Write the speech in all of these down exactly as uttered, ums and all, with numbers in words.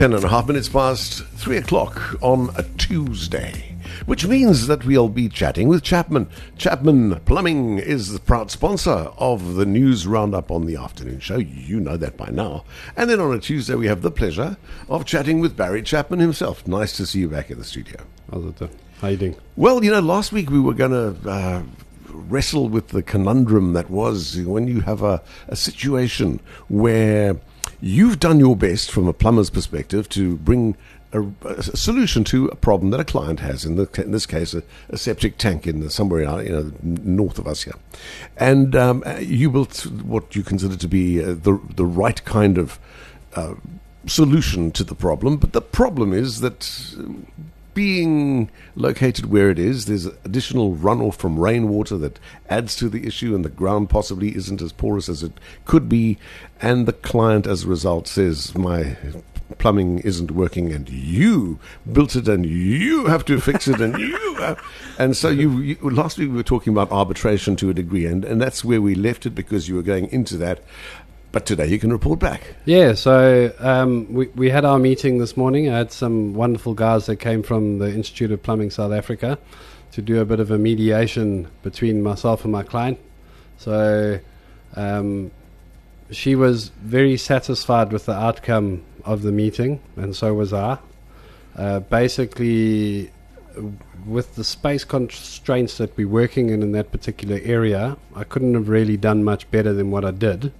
Ten and a half minutes past three o'clock on a Tuesday, which means that we'll be chatting with Chapman. Chapman Plumbing is the proud sponsor of the News Roundup on the afternoon show. You know that by now. And then on a Tuesday, we have the pleasure of chatting with Barry Chapman himself. Nice to see you back in the studio. How's it? Uh, how you doing? Well, you know, last week we were going to uh, wrestle with the conundrum that was when you have a, a situation where you've done your best from a plumber's perspective to bring a, a solution to a problem that a client has, in, the, in this case a, a septic tank in the, somewhere out, you know, north of us here. And um, you built what you consider to be uh, the, the right kind of uh, solution to the problem. But the problem is that being located where it is, there's additional runoff from rainwater that adds to the issue, and the ground possibly isn't as porous as it could be, and the client as a result says, my plumbing isn't working and you built it and you have to fix it and you have. And so you, you last week we were talking about arbitration to a degree, and, and that's where we left it because you were going into that. But today you can report back. Yeah, so um, we, we had our meeting this morning. I had some wonderful guys that came from the Institute of Plumbing South Africa to do a bit of a mediation between myself and my client. So um, she was very satisfied with the outcome of the meeting, and so was I. Uh, basically, with the space constraints that we're working in in that particular area, I couldn't have really done much better than what I did.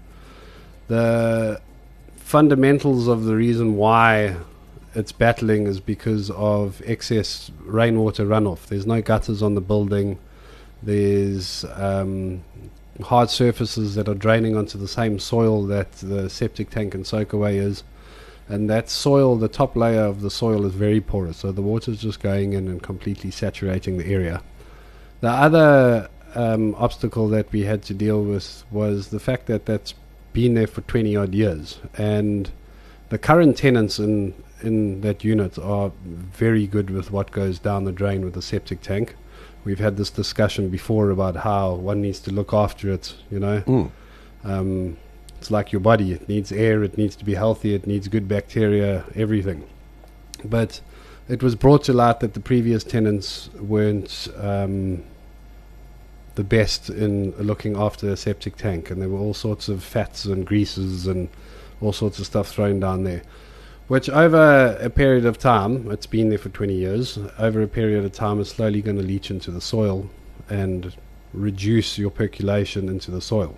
The fundamentals of the reason why it's battling is because of excess rainwater runoff. There's no gutters on the building. There's um, hard surfaces that are draining onto the same soil that the septic tank and soakaway is. And that soil, the top layer of the soil is very porous. So the water's just going in and completely saturating the area. The other um, obstacle that we had to deal with was the fact that that's been there for twenty odd years, and the current tenants in in that unit are very good with what goes down the drain with the septic tank. We've had this discussion before about how one needs to look after it, you know. Mm. Um, it's like your body. It needs air, it needs to be healthy, it needs good bacteria, everything. But it was brought to light that the previous tenants weren't um, the best in looking after a septic tank, and there were all sorts of fats and greases and all sorts of stuff thrown down there, which over a period of time, it's been there for twenty years, over a period of time is slowly going to leach into the soil and reduce your percolation into the soil.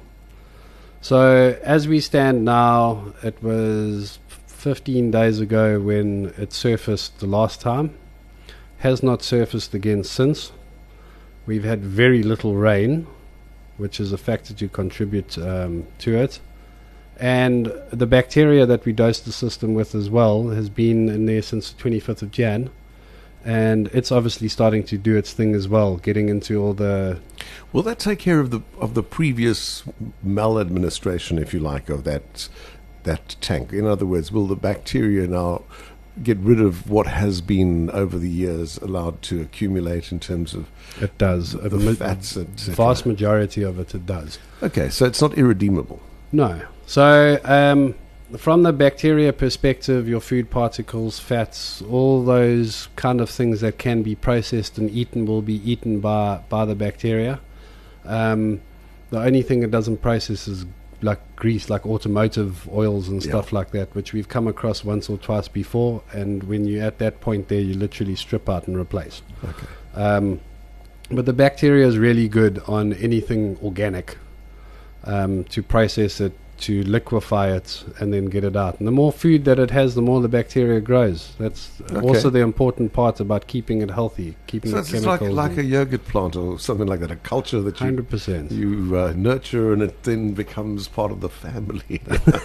So as we stand now, it was fifteen days ago when it surfaced the last time, has not surfaced again since. We've had very little rain, which is a factor to contribute um, to it. And the bacteria that we dosed the system with as well has been in there since the twenty-fifth of January. And it's obviously starting to do its thing as well, getting into all the... Will that take care of the of the previous maladministration, if you like, of that that tank? In other words, will the bacteria now get rid of what has been over the years allowed to accumulate in terms of it does the ma- fats? The vast majority of it, it does. Okay, so it's not irredeemable. No. So um, from the bacteria perspective, your food particles, fats, all those kind of things that can be processed and eaten will be eaten by, by the bacteria. Um, the only thing it doesn't process is like grease, like automotive oils and stuff yeah. like that, which we've come across once or twice before, and when you're at that point there, you literally strip out and replace. Okay. Um, but the bacteria is really good on anything organic, um, to process it, to liquefy it, and then get it out. And the more food that it has, the more the bacteria grows. That's okay. Also the important part about keeping it healthy, keeping so the it's chemicals. It's like, like a yogurt plant or something like that, a culture that you, one hundred percent. you uh, nurture, and it then becomes part of the family.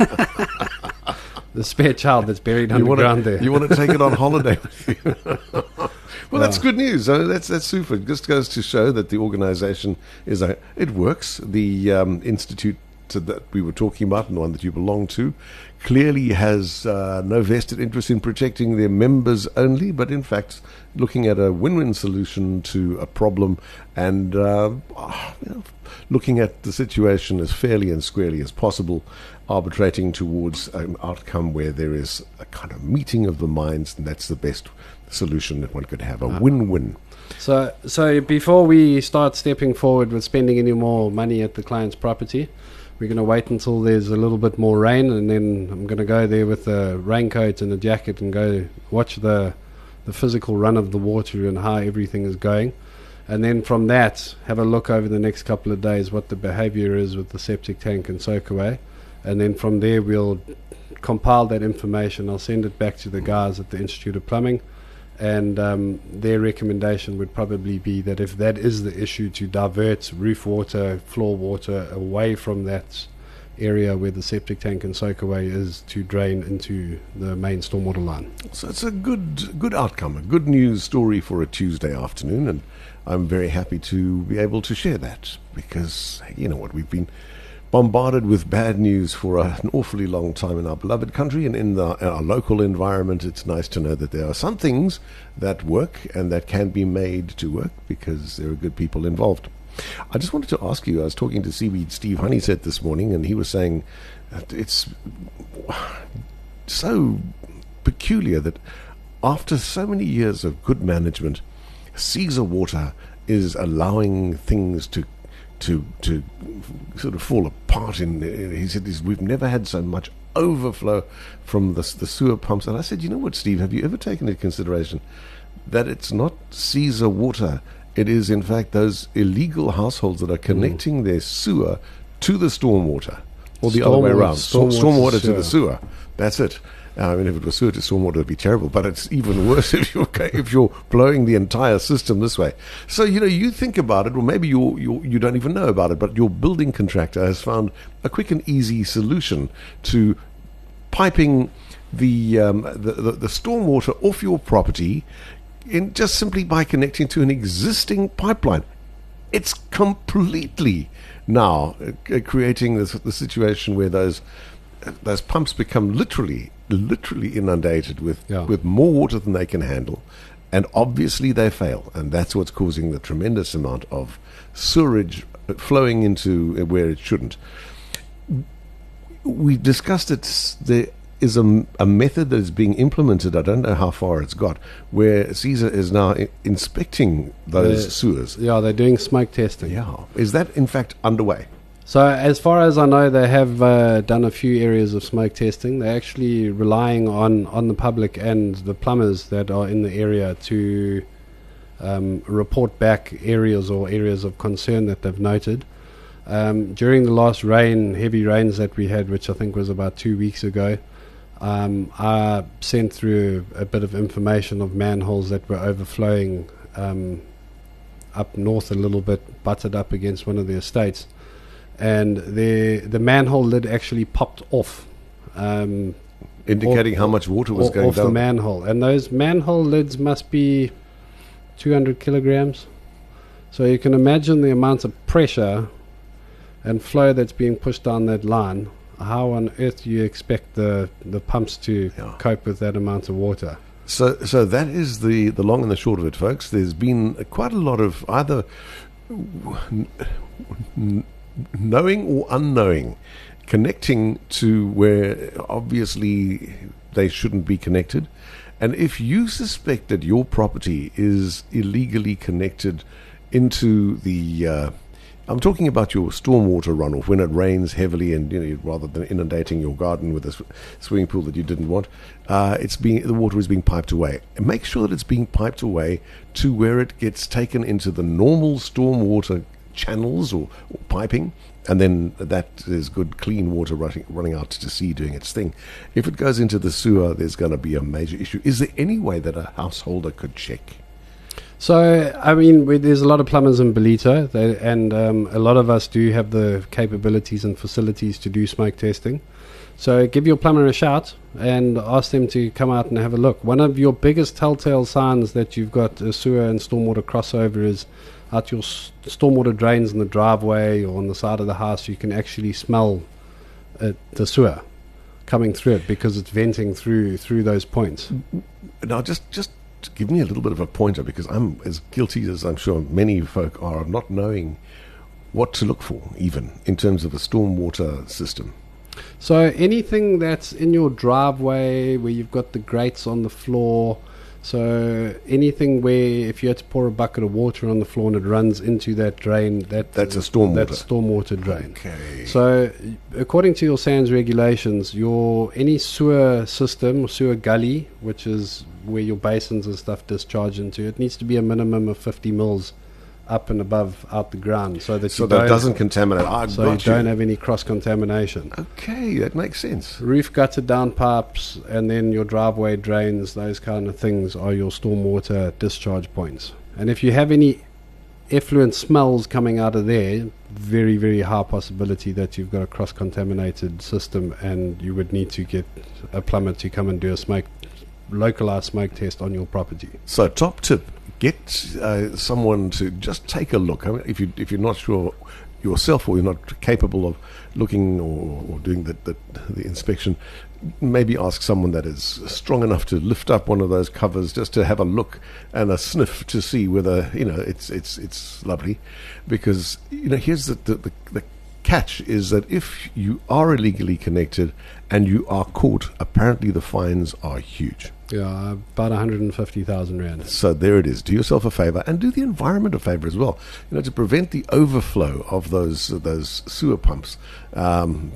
The spare child that's buried you underground wanna, there. You want to take it on holiday with you. Well, that's good news. Uh, that's that's super. It just goes to show that the organization is a, it works. The um, institute that we were talking about, and the one that you belong to, clearly has uh, no vested interest in protecting their members only, but in fact looking at a win-win solution to a problem, and uh, you know, looking at the situation as fairly and squarely as possible. arbitrating towards an outcome where there is a kind of meeting of the minds, and that's the best solution that one could have, a win-win. So, so before we start stepping forward with spending any more money at the client's property, we're going to wait until there's a little bit more rain, and then I'm going to go there with a raincoat and a jacket and go watch the the physical run of the water and how everything is going. And then from that, have a look over the next couple of days what the behavior is with the septic tank and soak away. And then from there, we'll compile that information. I'll send it back to the guys at the Institute of Plumbing. And um, their recommendation would probably be that if that is the issue, to divert roof water, floor water away from that area where the septic tank and soak away is, to drain into the main stormwater line. So it's a good good outcome, a good news story for a Tuesday afternoon, and I'm very happy to be able to share that, because, you know what, we've been bombarded with bad news for an awfully long time in our beloved country, and in, the, in our local environment. It's nice to know that there are some things that work and that can be made to work because there are good people involved. I just wanted to ask you, I was talking to Seaweed Steve Honeysett this morning, and he was saying that it's so peculiar that after so many years of good management, Caesar Water is allowing things to to to sort of fall apart. In, in he said, we've never had so much overflow from the, the sewer pumps. And I said, you know what, Steve, have you ever taken into consideration that it's not Caesar Water? It is, in fact, those illegal households that are connecting mm. their sewer to the stormwater, or the storm other way around. Storm stormwater to, to the sewer. That's it. I mean, if it was sewer to stormwater, it would be terrible. But it's even worse if you're if you're blowing the entire system this way. So, you know, you think about it, or maybe you you you don't even know about it, but your building contractor has found a quick and easy solution to piping the um, the, the, the stormwater off your property, in just simply by connecting to an existing pipeline. It's completely now uh, creating this, the situation where those those pumps become literally literally inundated with yeah. with more water than they can handle, and obviously they fail, and that's what's causing the tremendous amount of sewerage flowing into where it shouldn't. We discussed it. There is a, a method that is being implemented, I don't know how far it's got, where Caesar is now I- inspecting those they're, sewers. Yeah, they're doing smoke testing. Yeah. Is that in fact underway? So as far as I know, they have uh, done a few areas of smoke testing. They're actually relying on, on the public and the plumbers that are in the area to um, report back areas or areas of concern that they've noted. Um, during the last rain, heavy rains that we had, which I think was about two weeks ago, um, I sent through a bit of information of manholes that were overflowing um, up north a little bit, butted up against one of the estates. And the the manhole lid actually popped off, um, indicating off, how much water was off, going off down the manhole. And those manhole lids must be two hundred kilograms. So you can imagine the amount of pressure and flow that's being pushed down that line. How on earth do you expect the the pumps to yeah. cope with that amount of water? So, so that is the the long and the short of it, folks. There's been quite a lot of either knowing or unknowing connecting to where obviously they shouldn't be connected. And if you suspect that your property is illegally connected into the uh, I'm talking about your stormwater runoff when it rains heavily, and you know, rather than inundating your garden with a sw- swimming pool that you didn't want, uh, it's being the water is being piped away. And make sure that it's being piped away to where it gets taken into the normal stormwater channels or, or piping, and then that is good clean water running, running out to sea doing its thing. If it goes into the sewer, there's going to be a major issue. Is there any way that a householder could check? So, I mean, we, there's a lot of plumbers in Ballito, they, and um, a lot of us do have the capabilities and facilities to do smoke testing. So give your plumber a shout and ask them to come out and have a look. One of your biggest telltale signs that you've got a sewer and stormwater crossover is out your s- stormwater drains in the driveway or on the side of the house. You can actually smell uh, the sewer coming through it because it's venting through through those points. Now, just just give me a little bit of a pointer, because I'm as guilty as I'm sure many folk are of not knowing what to look for, even in terms of a stormwater system. So anything that's in your driveway where you've got the grates on the floor, so anything where if you had to pour a bucket of water on the floor and it runs into that drain, that That's a stormwater. That's stormwater drain. Okay. So according to your SANS regulations, your any sewer system, sewer gully, which is where your basins and stuff discharge into, it needs to be a minimum of fifty mils up and above out the ground, so that So you that don't, doesn't contaminate. I so you got don't have any cross contamination. Okay, that makes sense. Roof gutter downpipes, and then your driveway drains, those kind of things are your stormwater discharge points. And if you have any effluent smells coming out of there, very, very high possibility that you've got a cross-contaminated system, and you would need to get a plumber to come and do a smoke, localized smoke test on your property. So, top tip: get uh, someone to just take a look. I mean, if you if you're not sure yourself, or you're not capable of looking or, or doing the, the the inspection, maybe ask someone that is strong enough to lift up one of those covers just to have a look and a sniff to see whether, you know, it's it's it's lovely. Because, you know, here's the the, the, the catch is that if you are illegally connected and you are caught, apparently the fines are huge. Yeah, about one hundred fifty thousand rand. So there it is. Do yourself a favor and do the environment a favor as well. You know, to prevent the overflow of those those sewer pumps, um,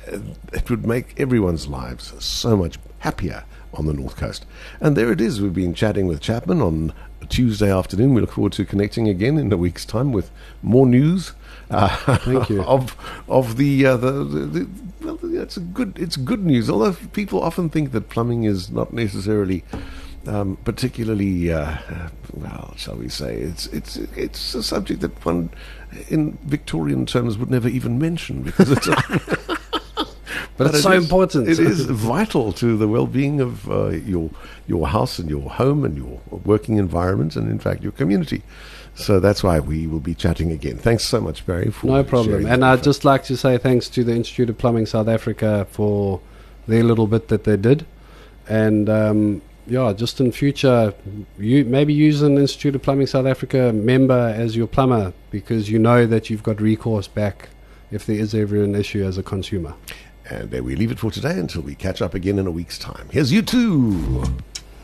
it would make everyone's lives so much happier on the North Coast. And there it is. We've been chatting with Chapman on Tuesday afternoon. We look forward to connecting again in a week's time with more news. Uh, Thank you. Of of the, uh, the, the, the well, it's a good it's good news. Although people often think that plumbing is not necessarily um, particularly uh, uh, well, shall we say, it's it's it's a subject that one in Victorian terms would never even mention because it's. A But, it's it so is- important. It is vital to the well-being of uh, your your house and your home and your working environment and, in fact, your community. So that's why we will be chatting again. Thanks so much, Barry, for No problem. sharing And that I'd info. just like to say thanks to the Institute of Plumbing South Africa for their little bit that they did. And um, yeah, just in future, you maybe use an Institute of Plumbing South Africa member as your plumber, because you know that you've got recourse back if there is ever an issue as a consumer. And there we leave it for today until we catch up again in a week's time. Here's you two.